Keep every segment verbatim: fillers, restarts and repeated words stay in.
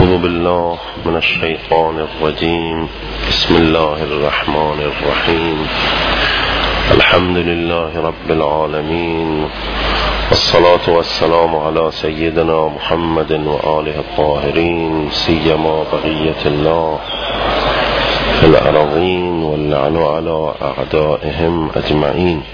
أعوذ بالله من الشيطان الرجيم. بسم الله الرحمن الرحيم. الحمد لله رب العالمين، والصلاة والسلام على سيدنا محمد وآله الطاهرين، سيما بقية الله في الأراضين، واللعن على أعدائهم أجمعين.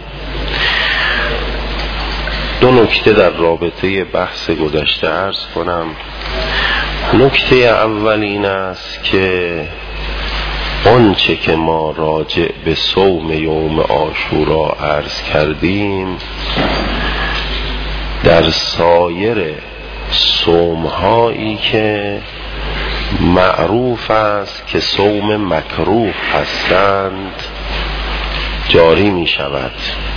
دو نکته در رابطه بحث گذشته عرض کنم. نکته اول این است که آنچه که ما راجع به صوم یوم عاشورا عرض کردیم در سایر صوم‌هایی که معروف است که صوم مکروه هستند جاری می شود،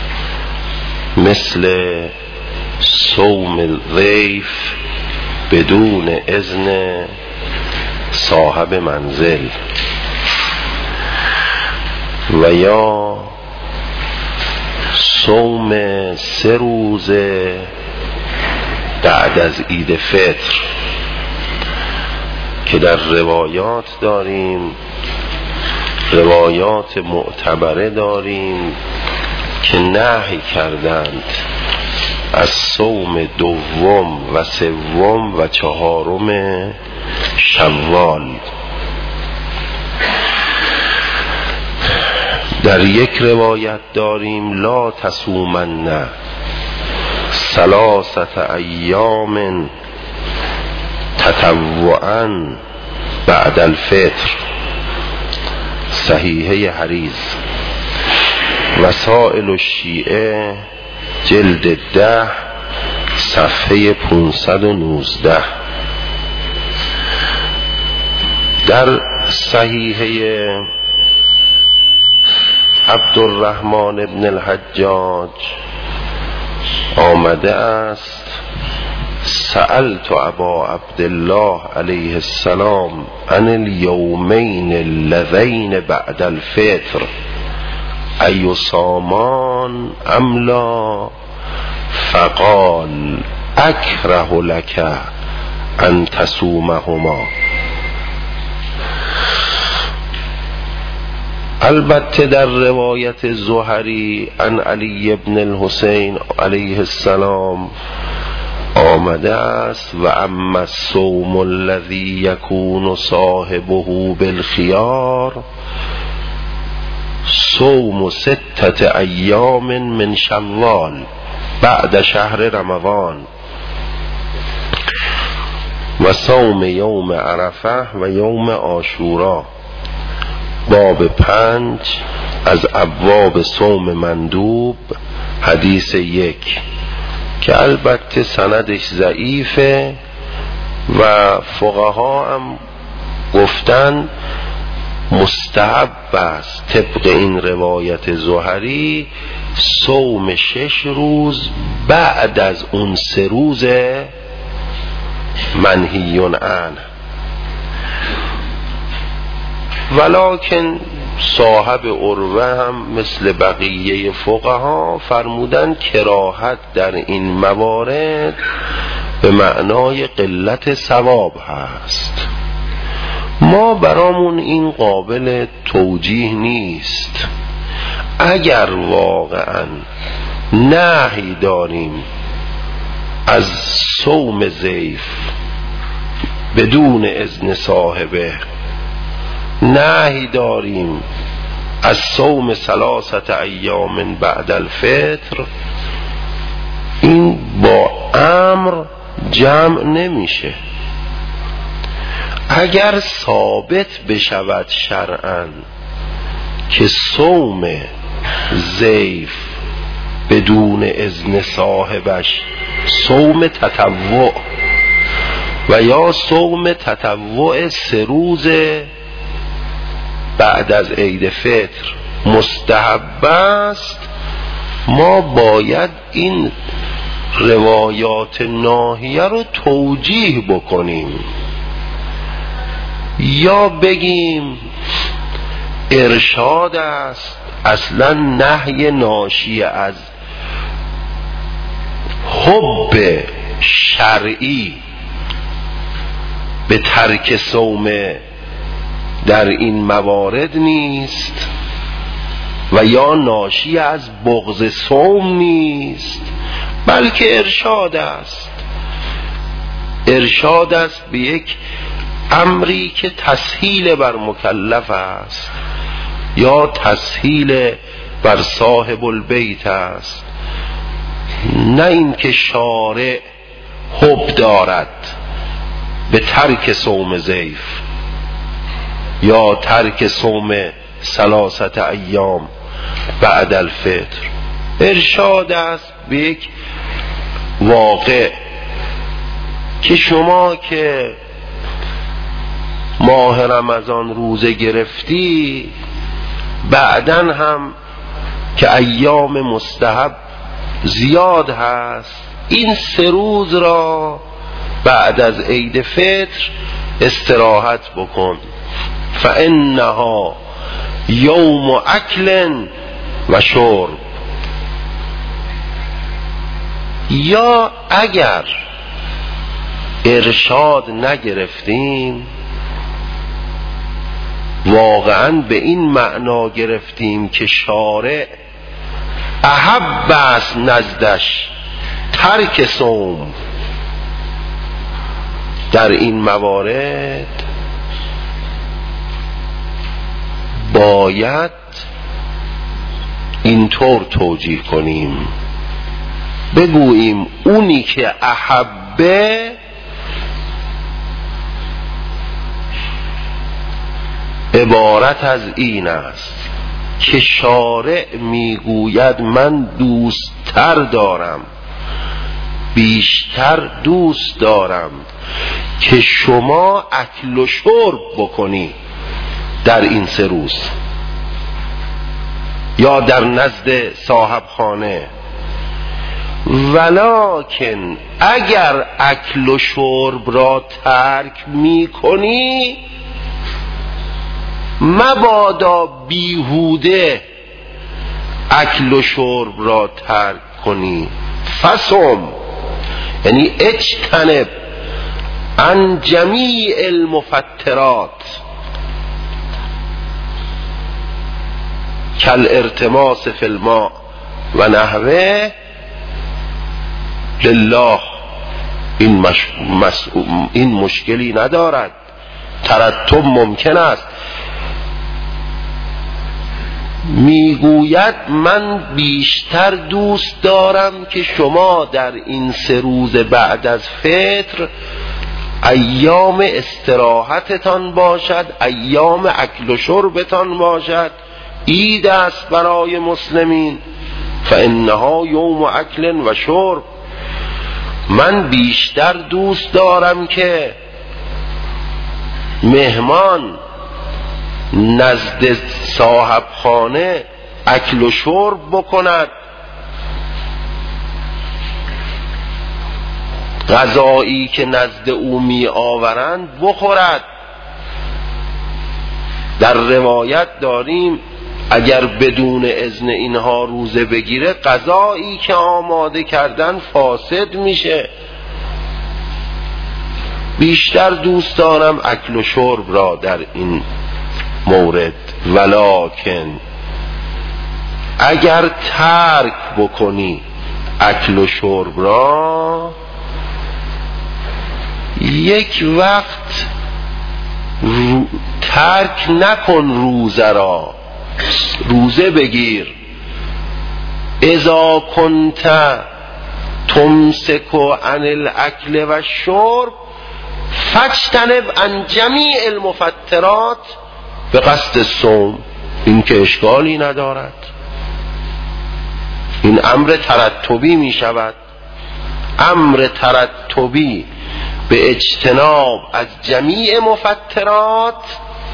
مثل صوم الضیف بدون اذن صاحب منزل و یا صوم سه روز بعد از عید فطر که در روایات داریم، روایات معتبره داریم که نهی کردند از صوم دوم و سوم و چهارم شوال. در یک روایت داریم لا تصومن ثلاثة ایام تطوعا بعد الفطر، صحیحه حریز. وسائل الشیعه جلد ده صفحه پانصد و نوزده. در صحیحه عبدالرحمن ابن الحجاج آمده است سألت ابا عبدالله علیه السلام عن الیومین اللذین بعد الفطر ایصامان ام لا، فقال اکره لک ان تصومهما. البته در روایت زهری عن علی ابن الحسین علیه السلام آمده است و اما الصوم الذی یکون صاحبه بالخیار صوم ستة ایام من شوال بعد شهر رمضان و صوم یوم عرفه و یوم عاشورا. باب پنج از ابواب صوم مندوب، حدیث یک که البته سندش ضعیفه و فقها هم گفتن مستحب است طبق این روایت زهری صوم شش روز بعد از اون سه روز منهی عنه، ولکن صاحب عروه هم مثل بقیه فقها فرمودن کراهت در این موارد به معنای قلت ثواب هست. ما برامون این قابل توجیه نیست. اگر واقعا نهی داریم از صوم ضیف بدون اذن صاحبه، نهی داریم از صوم ثلاثة ایام بعد الفطر، این با امر جمع نمیشه. اگر ثابت بشود شرعاً که صوم ضیف بدون اذن صاحبش صوم تطوع و یا صوم تطوع سه روز بعد از عید فطر مستحب است، ما باید این روایات ناهیه رو توجیه بکنیم یا بگیم ارشاد است، اصلا نهی ناشی از حب شرعی به ترک صوم در این موارد نیست و یا ناشی از بغض صوم نیست، بلکه ارشاد است. ارشاد است به یک امری که تسهیل بر مکلف است یا تسهیل بر صاحب البیت است، نه این که شارع حب دارد به ترک صوم ضیف یا ترک صوم ثلاثت ایام بعد الفطر. ارشاد است به یک واقع که شما که ماه رمضان روزه گرفتی، بعدن هم که ایام مستحب زیاد هست، این سه روز را بعد از عید فطر استراحت بکن، فانها یوم اکل و شرب. یا اگر ارشاد نگرفتیم، واقعا به این معنا گرفتیم که شارع احب است نزدش ترک صوم در این موارد، باید اینطور توجیه کنیم، بگوییم اونی که احبه عبارت از این است که شارع میگوید من دوستتر دارم، بیشتر دوست دارم که شما اکل و شرب بکنی در این سه روز، یا در نزد صاحب خانه. ولکن اگر اکل و شرب را ترک میکنی، مبادا بیهوده اکل و شرب را ترک کنی. فصم یعنی اجتنب عن جمیع المفترات کل ارتماس فی الماء و نحوه لله. این, مش... مس... این مشکلی ندارد، ترتب ممکن است. میگوید من بیشتر دوست دارم که شما در این سه روز بعد از فطر ایام استراحتتان باشد، ایام اکل و شربتان باشد، عید است برای مسلمین، فانها یوم اکل و شرب. من بیشتر دوست دارم که مهمان نزد صاحب خانه اکل و شرب بکند، غذایی که نزد او می آورند بخورد. در روایت داریم اگر بدون اذن اینها روزه بگیره، غذایی که آماده کردن فاسد میشه. بیشتر دوست دارم اکل و شرب را در این مورد. ولکن اگر ترک بکنی اکل و شرب را، یک وقت رو... ترک نکن روزه را، روزه بگیر. اذا کنت تمسک عن الاکل و الشرب فاجتنب عن جمیع المفترات به قصد الصوم. این که اشکالی ندارد، این امر ترتبی می شود. امر ترتبی به اجتناب از جمیع مفترات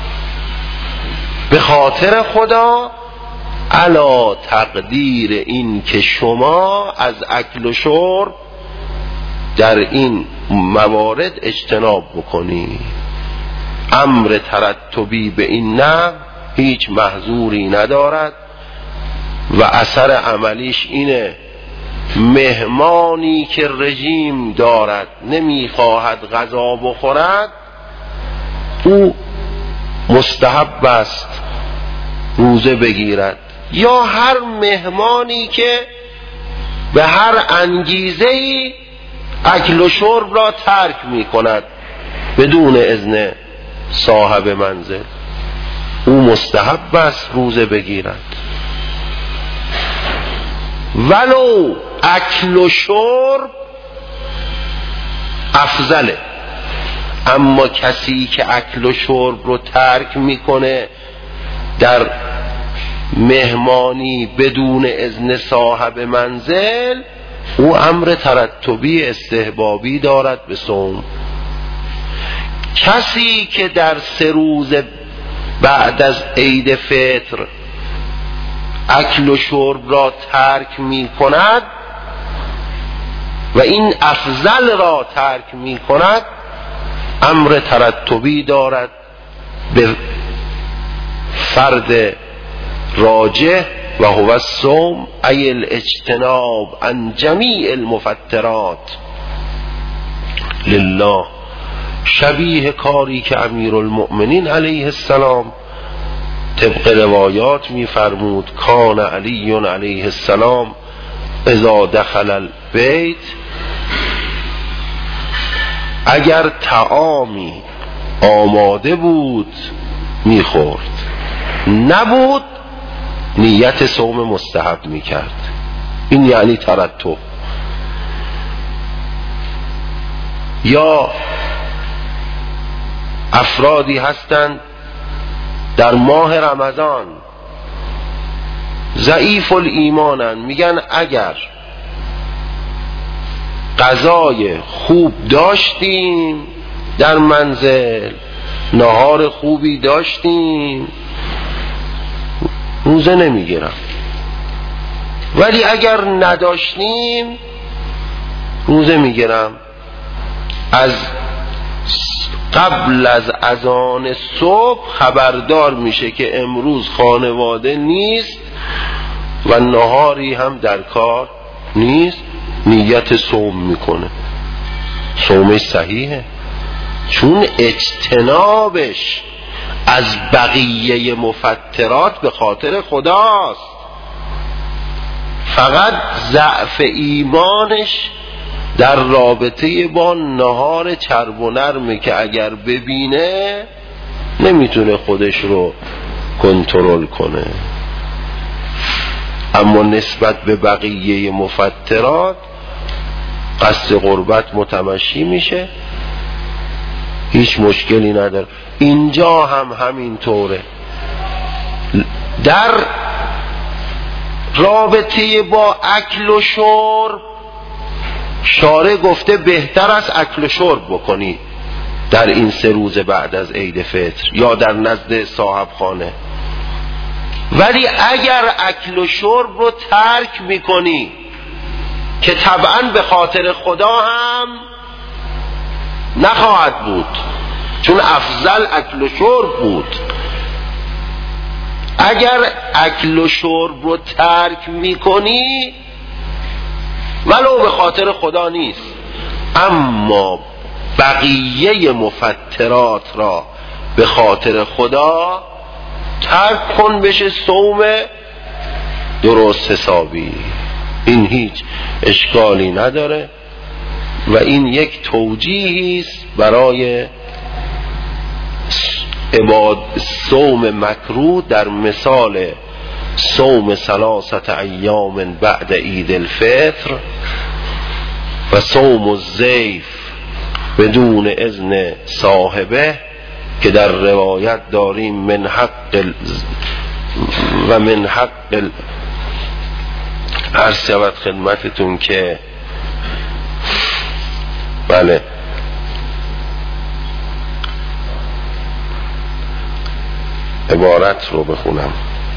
به خاطر خدا، علا تقدیر این که شما از اکل و شرب در این موارد اجتناب بکنی. امر ترتبی به این نه هیچ محظوری ندارد و اثر عملیش اینه: مهمانی که رژیم دارد نمیخواهد غذا بخورد، او مستحب است روزه بگیرد، یا هر مهمانی که به هر انگیزه‌ای اکل و شرب را ترک می کند بدون اذن صاحب منزل، او مستحب است روزه بگیرد. ولو اکل و شرب افضله، اما کسی که اکل و شرب رو ترک میکنه در مهمانی بدون اذن صاحب منزل، او امر ترتبی استحبابی دارد به صوم. کسی که در سه روز بعد از عید فطر اکل و شرب را ترک می کند و این افضل را ترک می کند، امر ترتبی دارد به فرد راجح و هو الصوم ای الاجتناب عن جمیع المفترات لله، شبیه کاری که امیرالمؤمنین علیه السلام طبق روایات می فرمود کان علی علیه السلام اذا دخل البیت، اگر طعامی آماده بود میخورد، نبود نیت صوم مستحب میکرد. این یعنی ترتب. یا افرادی هستند در ماه رمضان ضعیف الایمانن، میگن اگر غذای خوب داشتیم در منزل، نهار خوبی داشتیم، روزه نمیگیرم، ولی اگر نداشتیم روزه میگیرم. از قبل از اذان صبح خبردار میشه که امروز خانواده نیست و نهاری هم در کار نیست، نیت صوم میکنه، صومش صحیحه، چون اجتنابش از بقیه مفترات به خاطر خداست. فقط ضعف ایمانش در رابطه با نهار چرب و نرمه که اگر ببینه نمیتونه خودش رو کنترل کنه، اما نسبت به بقیه مفترات قصد قربت متمشی میشه، هیچ مشکلی نداره. اینجا هم همین طوره. در رابطه با اکل و شرب شارع گفته بهتر است اکل و شرب بکنی در این سه روز بعد از عید فطر یا در نزد صاحب خانه، ولی اگر اکل و شرب رو ترک میکنی که طبعا به خاطر خدا هم نخواهد بود، چون افضل اکل و شرب بود، اگر اکل و شرب رو ترک میکنی ولو به خاطر خدا نیست، اما بقیه مفترات را به خاطر خدا ترک کن، بشه صوم درست حسابی، این هیچ اشکالی نداره و این یک توجیهی است برای عباد صوم مکروه در مثال صوم ثلاثت ایام بعد عید الفطر و صوم الضیف بدون اذن صاحبه که در روایت داریم من حق و من حق عرض شود خدمتتون که بله عبارت رو بخونم.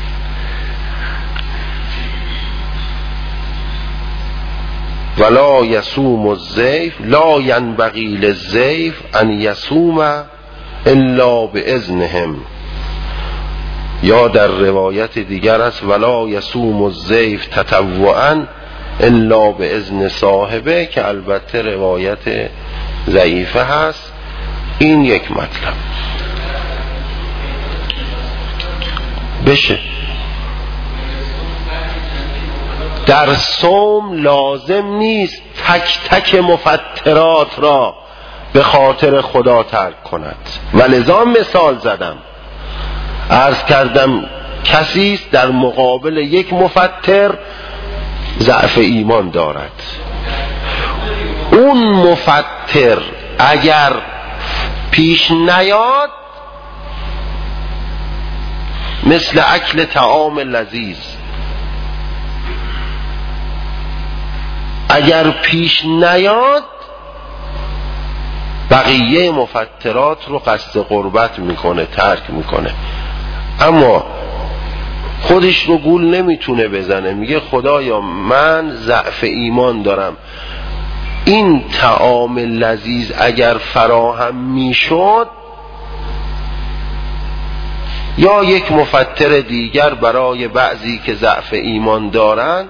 ولا یصوم الضیف لا ینبغی للضیف ان یصوم الا باذنهم، یا در روایت دیگر است ولا یصوم الضیف تطوعا الا باذن صاحبه که البته روایت ضعیفه هست. این یک مطلب. بشه. در صوم لازم نیست تک تک مفطرات را به خاطر خدا ترک کند و لذا مثال زدم، عرض کردم کسی است در مقابل یک مفطر ضعف ایمان دارد، اون مفطر اگر پیش نیاد مثل اکل طعام لذیذ، اگر پیش نیاد بقیه مفطرات رو قصد قربت میکنه، ترک میکنه. اما خودش رو گول نمیتونه بزنه، میگه خدایا من ضعف ایمان دارم، این طعام لذیذ اگر فراهم میشد یا یک مفطر دیگر برای بعضی که ضعف ایمان دارند،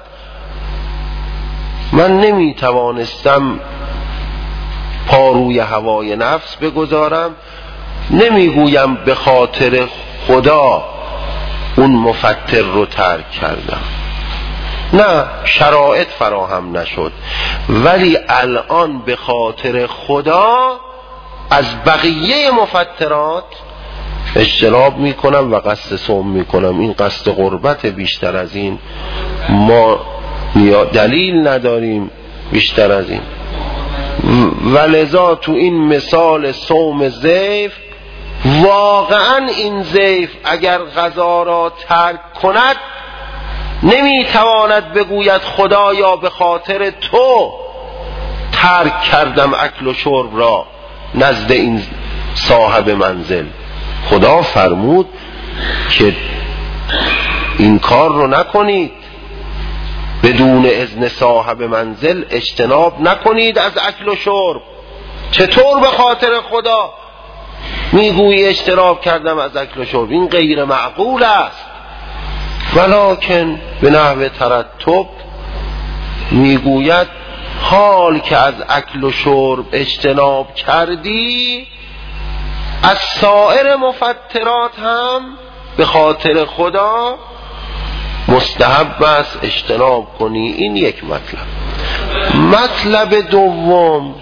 من نمیتوانستم پاروی هوای نفس بگذارم، نمیگویم به خاطر خدا اون مفطر رو ترک کردم، نه شرایط فراهم نشد، ولی الان به خاطر خدا از بقیه مفطرات اجتناب میکنم و قصد صوم میکنم. این قصد قربت، بیشتر از این ما دلیل نداریم، بیشتر از این. ولذا تو این مثال صوم ضیف، واقعا این ضیف اگر غذا را ترک کند نمیتواند بگوید خدایا به خاطر تو ترک کردم اکل و شرب را نزد این صاحب منزل. خدا فرمود که این کار رو نکنید، بدون اذن صاحب منزل اجتناب نکنید از اکل و شرب. چطور به خاطر خدا میگویی اجتناب کردم از اکل و شرب؟ این غیر معقول است. ولکن به نحو ترتب میگوید حال که از اکل و شرب اجتناب کردی، از سایر مفطرات هم به خاطر خدا مستحب است اجتناب کنی. این یک مطلب. مطلب دوم،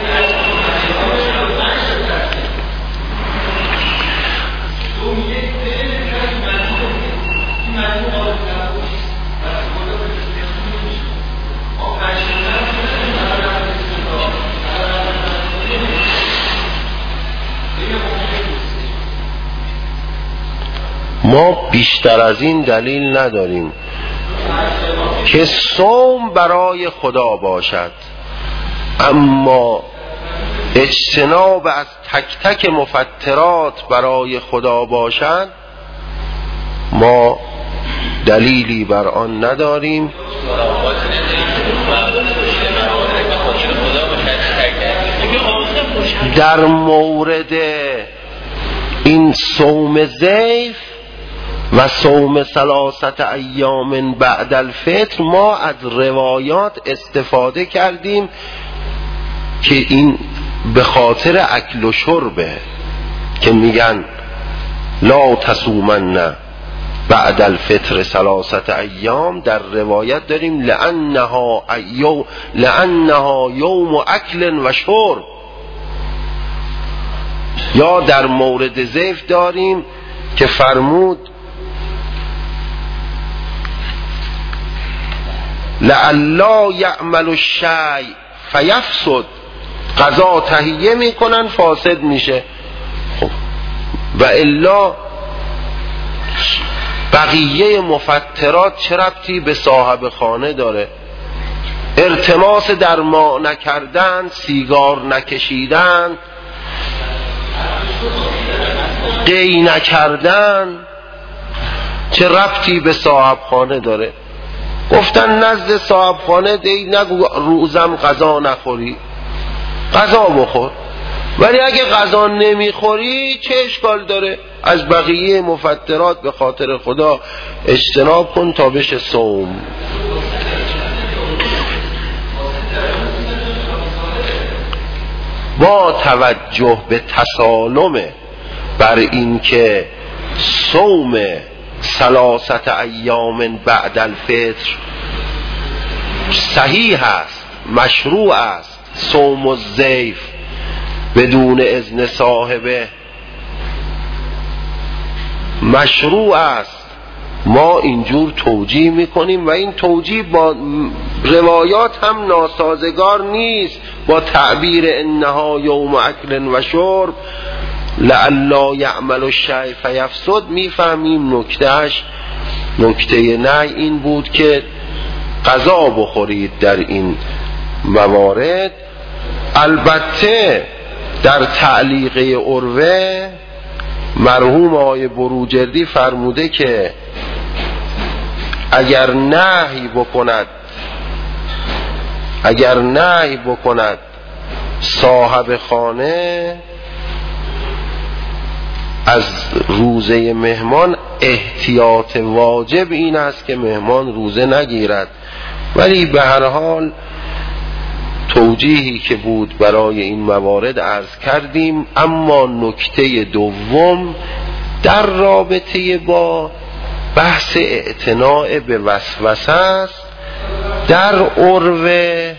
ما بیشتر از این دلیل نداریم که صوم برای خدا باشد، اما اجتناب از تک تک مفطرات برای خدا باشد ما دلیلی بر آن نداریم. در مورد این صوم ضیف و صوم ثلاثت ایام بعد الفطر ما از روایات استفاده کردیم که این به خاطر اکل و شربه، که میگن لا تصومن بعد الفطر ثلاثت ایام. در روایت داریم لانها ایو لانها یوم اکل و شرب. یا در مورد ضیف داریم که فرمود لعلا یعمل الشیء فیفسد، قضا تهیه میکنن فاسد میشه. خب و الا بقیه مفطرات چه ربطی به صاحب خانه داره؟ ارتماس درما نکردن، سیگار نکشیدن، قی نکردن، چه ربطی به صاحب خانه داره؟ گفتن نزد صاحب خانه دی نگو روزم غذا نخوری، غذا بخور، ولی اگه غذا نمیخوری چه اشکال داره؟ از بقیه مفطرات به خاطر خدا اجتناب کن تا بشه صوم. با توجه به تسالم بر این که صوم ثلاثت ایام بعد الفطر صحیح است، مشروع است صوم الضیف بدون اذن صاحبه، مشروع است. ما اینجور توجیه میکنیم و این توجیه با روایات هم ناسازگار نیست، با تعبیر انها یوم اکل و شرب لعلا یعمل الشیء فیفسد. میفهمیم نکتهش، نکته نه این بود که غذا بخورید در این موارد. البته در تعلیقه عروه مرحوم آقای بروجردی فرموده که اگر نهی بکند اگر نهی بکند صاحب خانه از روزه مهمان، احتیاط واجب این است که مهمان روزه نگیرد. ولی به هر حال توجیهی که بود برای این موارد عرض کردیم. اما نکته دوم در رابطه با بحث اعتناء به وسوسه است. در عروه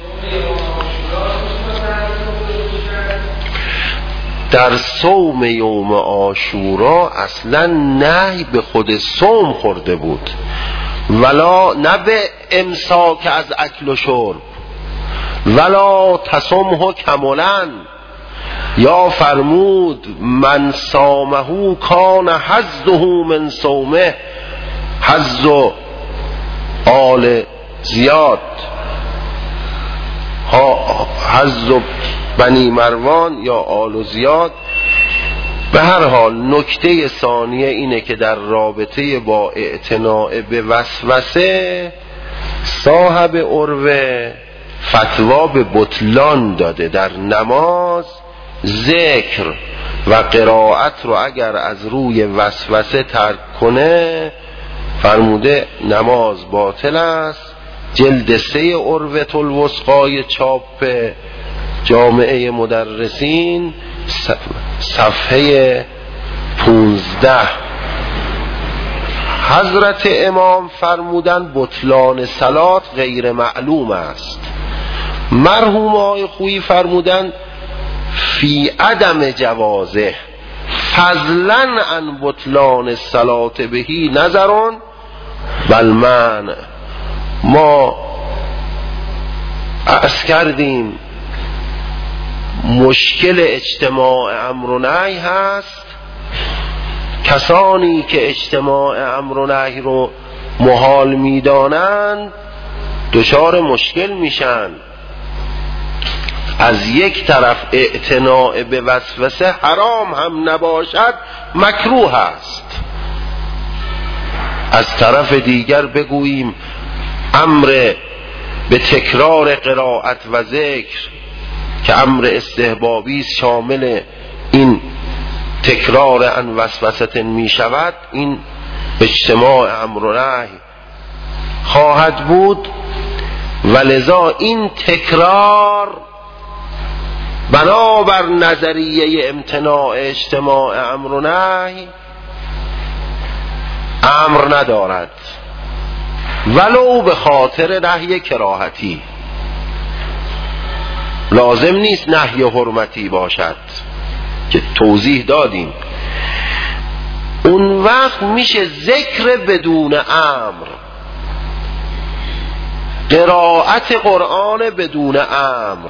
در صوم یوم عاشورا اصلا نهی به خود صوم خورده بود، ولا نه به امساک از اکل و شرب، ولا تصمه کملا. یا فرمود من صامه کان حظه من صومه، حظ آل زیاد، حظ بنی مروان یا آل زیاد. به هر حال نکته ثانیه اینه که در رابطه با اعتناء به وسوسه صاحب عروه فتوا به بطلان داده. در نماز ذکر و قرائت رو اگر از روی وسوسه ترک کنه فرموده نماز باطل است. جلد سه عروة الوثقی چاپ جامعه مدرسین صفحه پونزده. حضرت امام فرمودن بطلان صلات غیر معلوم است. مرحوم آقای خویی فرمودن فی عدم جوازه فضلا عن بطلان الصلاة بهی نظرون بل من. ما عرض کردیم مشکل اجتماع امر و نهی هست. کسانی که اجتماع امر و نهی رو محال میدانند دچار مشکل میشن. از یک طرف اعتناء به وسوسه حرام هم نباشد مکروه است، از طرف دیگر بگوییم امر به تکرار قرائت و ذکر که امر استحبابی شامل این تکرار عن وسوسه می شود، این اجتماع امر و نهی خواهد بود. ولذا این تکرار بنابر نظریه امتناع اجتماع امر و نهی امر ندارد، ولو به خاطر نهی کراهتی. لازم نیست نهی حرمتی باشد که توضیح دادیم. اون وقت میشه ذکر بدون امر، قرائت قرآن بدون امر.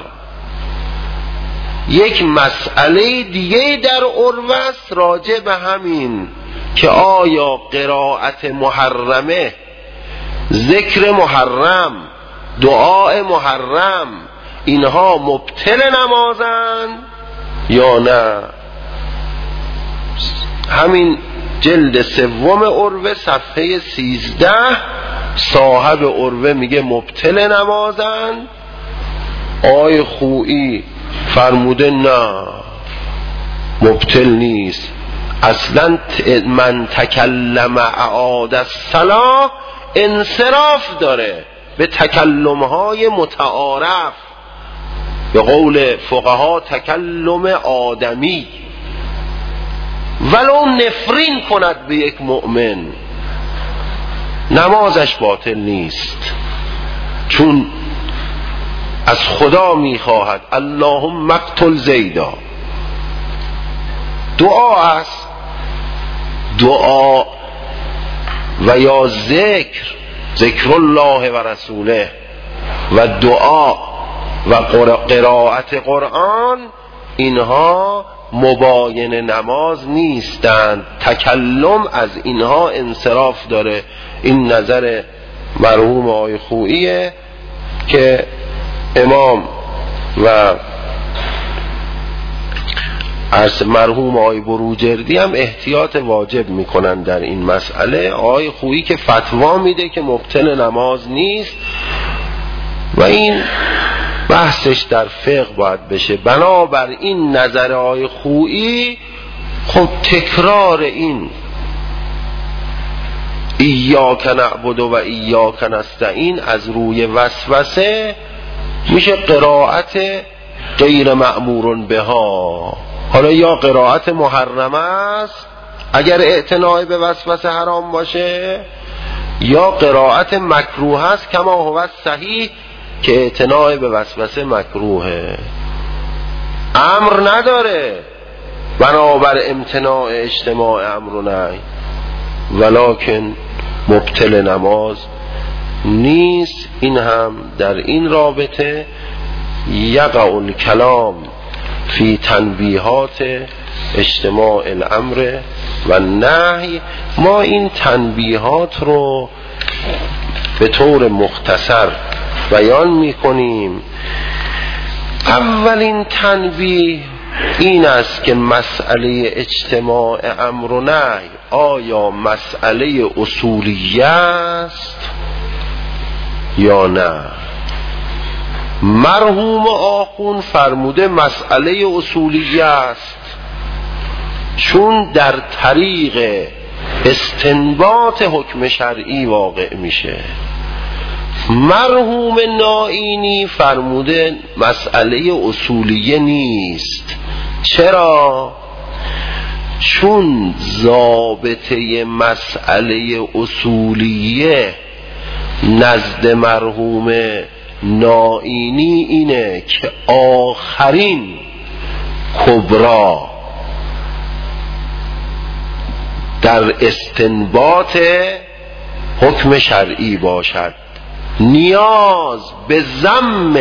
یک مسئله دیگه در عروه است راجع به همین که آیا قرائت محرمه، ذکر محرم، دعای محرم اینها مبطل نمازن یا نه. همین جلد سوم عروه صفحه سیزده صاحب عروه میگه مبطل نمازن. آی خویی فرموده نه مبطل نیست. اصلا من تکلم اعاد الصلاة انصراف داره به تکلمهای متعارف، به قول فقها تکلم آدمی. ولو نفرین کند به یک مؤمن، نمازش باطل نیست، چون از خدا میخواهد اللهم اقتل زیدا. دعا است، دعا و یا ذکر، ذکر الله و رسوله و دعا و قرائت قرآن، اینها مباین نماز نیستند. تکلم از اینها انصراف داره. این نظر مرحوم آقای خوئیه که امام و از مرحوم آقای بروجردی هم احتیاط واجب میکنن در این مسئله. آقای خویی که فتوا میده که مبطل نماز نیست و این بحثش در فقه باید بشه. بنابر این نظر آقای خویی خب تکرار این ایاک نعبد و ایاک نستعین از روی وسوسه میشه قرائت غیر مأمور بها. حالا یا قرائت محرمه است اگر اعتناع به وسوسه حرام باشه، یا قرائت مکروه است کما هو صحیح که اعتناع به وسوسه مکروهه. امر نداره بنابر امتناع اجتماع امر و نهی، ولکن مبطل نماز نیست. این هم در این رابطه یقع الکلام فی تنبیهات اجتماع الامر و نهی. ما این تنبیهات رو به طور مختصر بیان میکنیم. اولین تنبیه این است که مسئله اجتماع امر و نهی آیا مسئله اصولیه است یا نه؟ مرحوم آخون فرموده مسئله اصولیه است، چون در طریق استنباط حکم شرعی واقع میشه. مرحوم نائینی فرموده مسئله اصولیه نیست. چرا؟ چون ضابطه مسئله اصولیه نزد مرحوم نائینی اینه که آخرین کبرا در استنباط حکم شرعی باشد. نیاز به ضم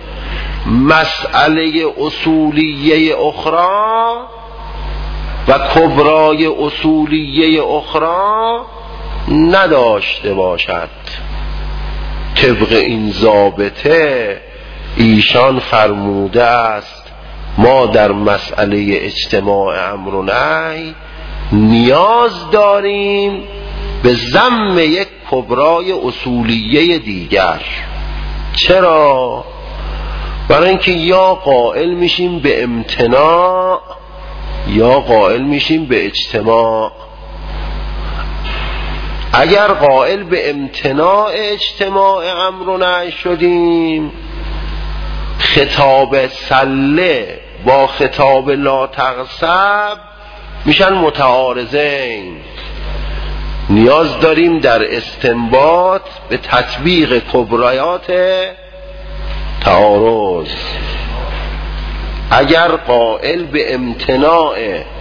مسئله اصولیه اخرى و کبرای اصولیه اخرى نداشته باشد. طبق این ضابطه ایشان فرموده است ما در مسئله اجتماع امر و نهی نیاز داریم به ضم یک کبرای اصولیه دیگر. چرا؟ برای اینکه یا قائل میشیم به امتناع یا قائل میشیم به اجتماع. اگر قائل به امتناع اجتماع امر و نهی شدیم، خطاب سله با خطاب لا تغصب میشن متعارضین. نیاز داریم در استنباط به تطبیق کبرایات تعارض. اگر قائل به امتناع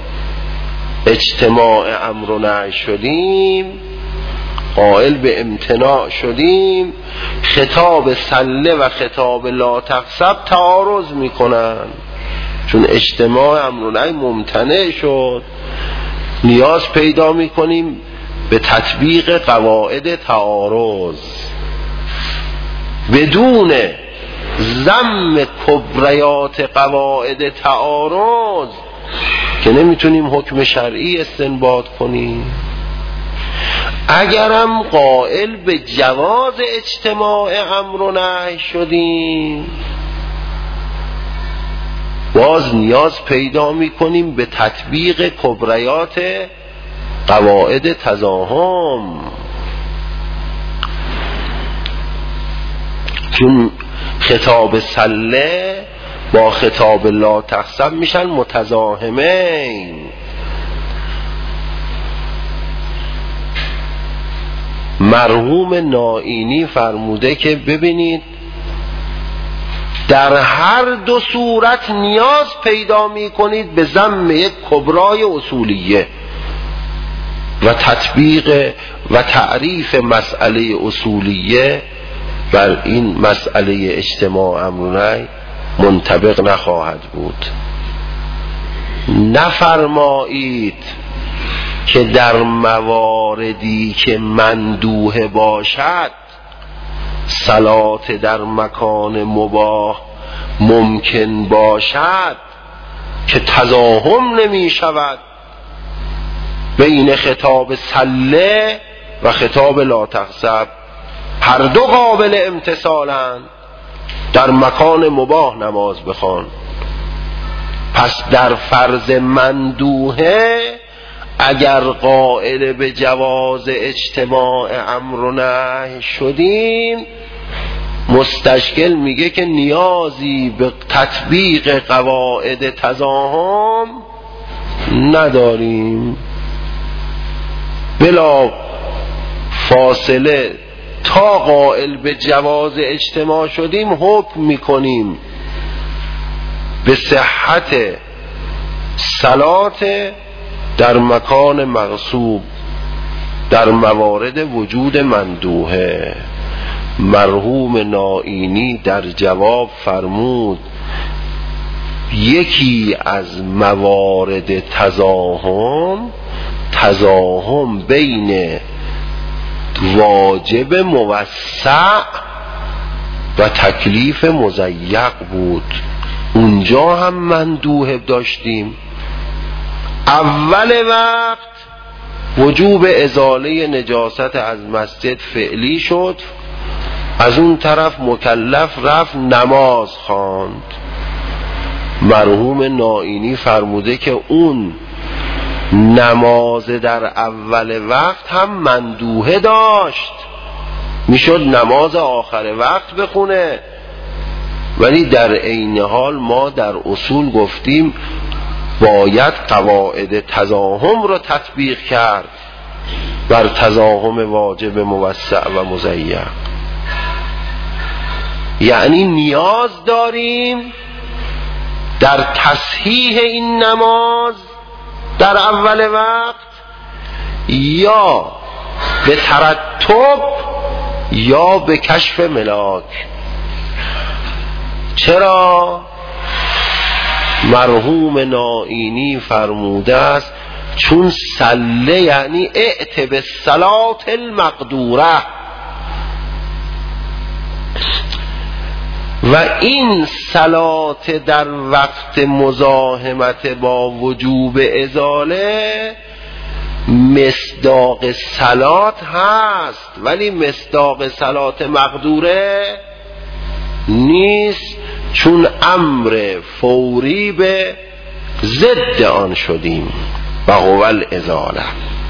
اجتماع امر و نهی شدیم قائل به امتناع شدیم، خطاب سله و خطاب لا تغصب تعارض میکنن، چون اجتماع امر و نهی ممتنع شد. نیاز پیدا میکنیم به تطبیق قواعد تعارض. بدون ضم کبریات قواعد تعارض که نمیتونیم حکم شرعی استنباط کنیم. اگرم قائل به جواز اجتماع امر و نهی شدیم، باز نیاز پیدا میکنیم به تطبیق کبریات قواعد تزاحم، چون خطاب سله با خطاب لا تغصب میشن متزاحمین. مرحوم نائینی فرموده که ببینید در هر دو صورت نیاز پیدا می کنید به ضم یک کبرای اصولیه و تطبیق و تعریف مسئله اصولیه بر این مسئله اجتماع امر و نهی منطبق نخواهد بود. نفرمایید که در مواردی که مندوحه باشد صلات در مکان مباح ممکن باشد که تزاحم نمی شود بین خطاب سله و خطاب لا تغضب، هر دو قابل امتثالند، در مکان مباح نماز بخوان. پس در فرض مندوحه اگر قائل به جواز اجتماع امر و نهی شدیم، مستشکل میگه که نیازی به تطبیق قواعد تزاحم نداریم، بلا فاصله تا قائل به جواز اجتماع شدیم حکم میکنیم به صحت صلات در مکان مغصوب در موارد وجود مندوحه. مرحوم نائینی در جواب فرمود یکی از موارد تزاحم تزاحم بین واجب موسع و تکلیف مضیق بود. اونجا هم مندوحه داشتیم. اول وقت وجوب ازاله نجاست از مسجد فعلی شد، از اون طرف مکلف رفت نماز خواند. مرحوم نائینی فرموده که اون نماز در اول وقت هم مندوحه داشت، میشد نماز آخر وقت بخونه، ولی در عین حال ما در اصول گفتیم باید قواعد تزاحم رو تطبیق کرد بر تزاحم واجب موسع و مضیق. یعنی نیاز داریم در تصحیح این نماز در اول وقت یا به ترتب یا به کشف ملاک. چرا؟ مرحوم نائینی فرموده است چون سله یعنی ائت به صلات المقدوره و این صلات در وقت مزاحمت با وجوب ازاله مصداق صلات هست ولی مصداق صلات مقدوره نیست، چون امر فوری به ضد آن شدیم و هو الازاله.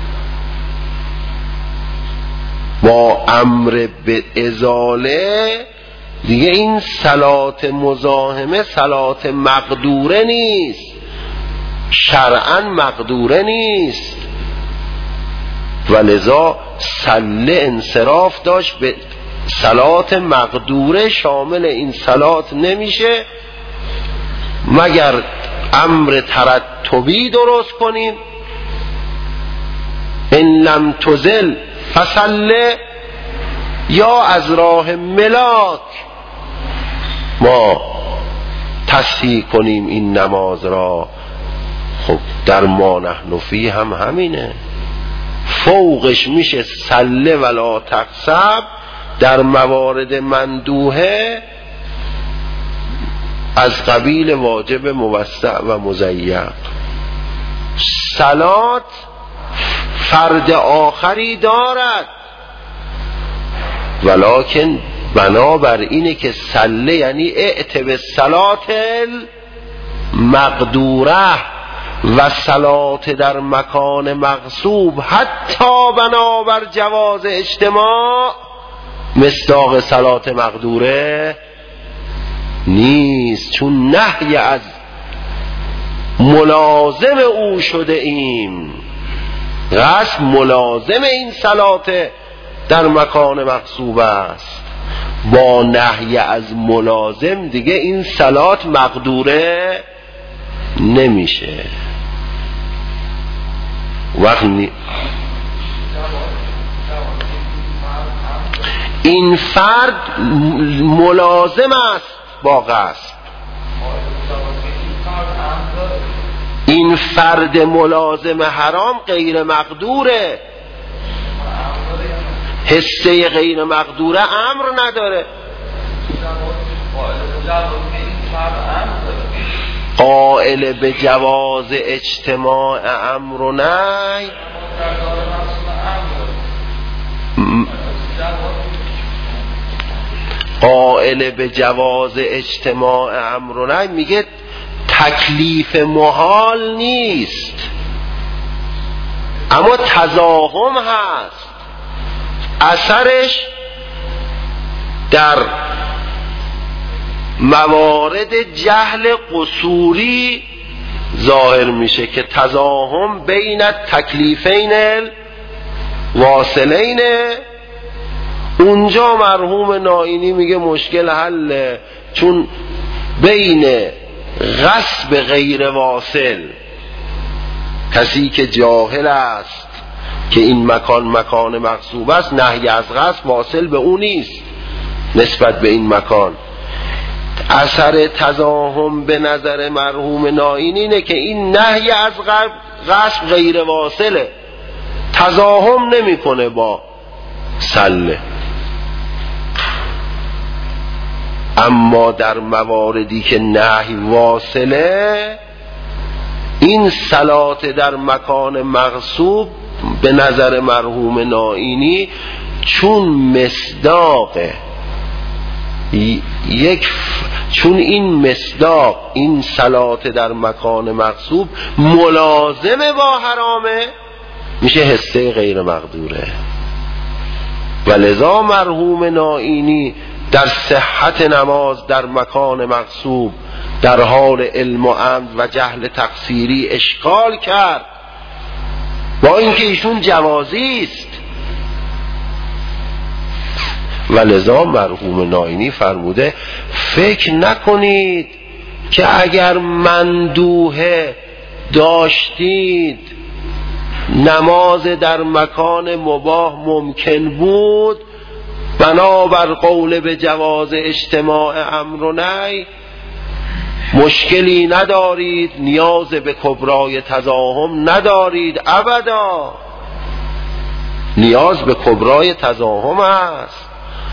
با امر به ازاله دیگه این صلات مزاحمه صلات مقدوره نیست، شرعاً مقدوره نیست، ولذا سله انصراف داشت به صلات مقدوره، شامل این صلات نمیشه مگر امر ترتبی درست کنیم. ان لم تزل فصله، یا از راه ملاک ما تصحیح کنیم این نماز را. خب در ما نحن فی هم همینه، فوقش میشه سله ولا تقصب در موارد مندوحه از قبیل واجب موسع و مضیق. صلات فرد آخری دارد ولکن بنابر اینه که سله یعنی ائت به صلات مقدوره و صلات در مکان مغصوب حتی بنابر جواز اجتماع مصداق صلات مقدوره نیست، چون نهی از ملازم او شده ایم. قصد ملازم این صلات در مکان مغصوب است، با نهی از ملازم دیگه این صلات مقدوره نمیشه. وقت نی... این فرد ملازم است با قصد، این فرد ملازم حرام غیر مقدوره، حصه غیر مقدوره امر نداره. قائل به جواز اجتماع امر و نهی قائل به جواز اجتماع امر و نهی میگه تکلیف محال نیست، اما تزاحم هست. اثرش در موارد جهل قصوری ظاهر میشه که تزاحم بین تکلیفین واصلین. اونجا مرحوم نائینی میگه مشکل حل، چون بین غصب غیر واصل، کسی که جاهل است که این مکان مکان مغصوب است، نهی از غصب واصل به اون نیست نسبت به این مکان. اثر تزاحم به نظر مرحوم نائینی اینه که این نهی از غصب غیر واصله، تزاحم نمیکنه با سله. اما در مواردی که نهی واصله، این صلات در مکان مغصوب به نظر مرحوم نائینی چون مصداق یک چون این مصداق این صلات در مکان مغصوب ملازمه با حرامه، میشه حصه غیر مقدوره. و لذا مرحوم نائینی در صحت نماز در مکان مغصوب در حال علم و عمد و جهل تقصیری اشکال کرد، با اینکه ایشون جوازی است. و لذا مرحوم نائینی فرموده فکر نکنید که اگر مندوحه داشتید نماز در مکان مباح ممکن بود، بنابر قول به جواز اجتماع امر و نهی مشکلی ندارید، نیاز به کبرای تزاحم ندارید. ابدا نیاز به کبرای تزاحم است.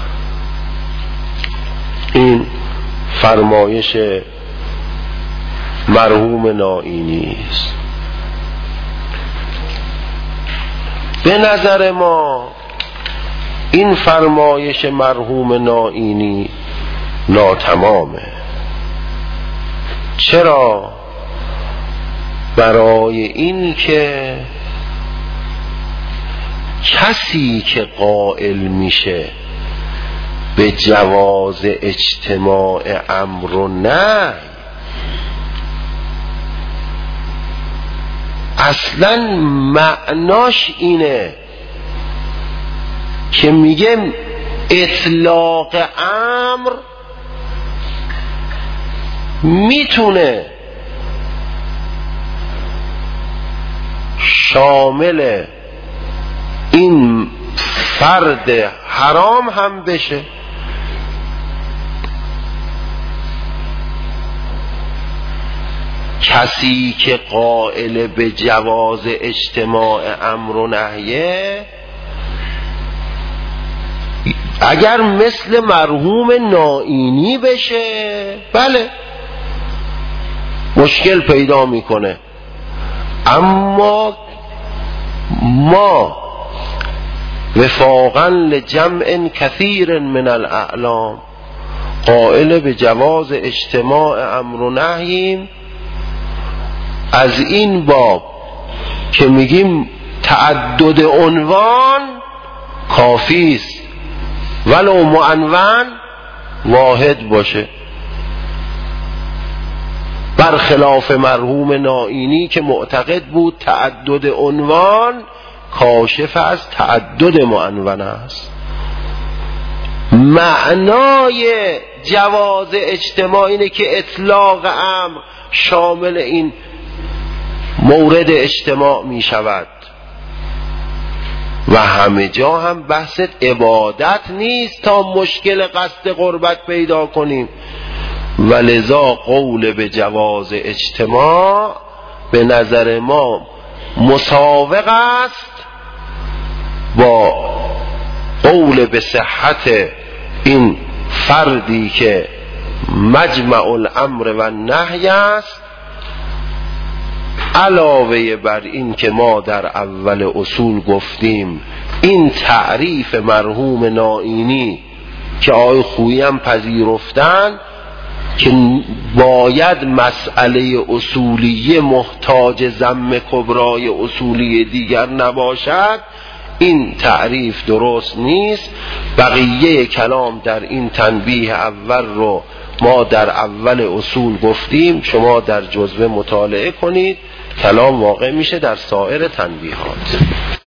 این فرمایش مرحوم نائینی است. به نظر ما این فرمایش مرحوم نائینی ناتمامه. چرا؟ برای این که کسی که قائل میشه به جواز اجتماع امر و نهی اصلا معناش اینه که میگه اطلاق امر میتونه شامل این فرد حرام هم بشه. کسی که قائل به جواز اجتماع امر و نهیه اگر مثل مرحوم نائینی بشه بله مشکل پیدا میکنه، اما ما وفاقا لجمع کثیر من الاعلام قائل به جواز اجتماع امر و نهیم. از این باب که میگیم تعدد عنوان کافی است ولو معنون واحد باشه، برخلاف مرحوم نائینی که معتقد بود تعدد عنوان کاشف از تعدد معنون است. معنای جواز اجتماع اینه که اطلاق امر شامل این مورد اجتماع می شود و همه جا هم بحث عبادت نیست تا مشکل قصد قربت پیدا کنیم. ولذا قول به جواز اجتماع به نظر ما مساوق است با قول به صحت این فردی که مجمع الامر و نهی است، علاوه بر این که ما در اول اصول گفتیم این تعریف مرحوم نائینی که آقای خویی هم پذیرفتن که باید مسئله اصولیه محتاج ضم کبرای اصولی دیگر نباشد، این تعریف درست نیست. بقیه کلام در این تنبیه اول رو ما در اول اصول گفتیم، شما در جزوه مطالعه کنید، کلام واقع میشه در سایر تنبیهات.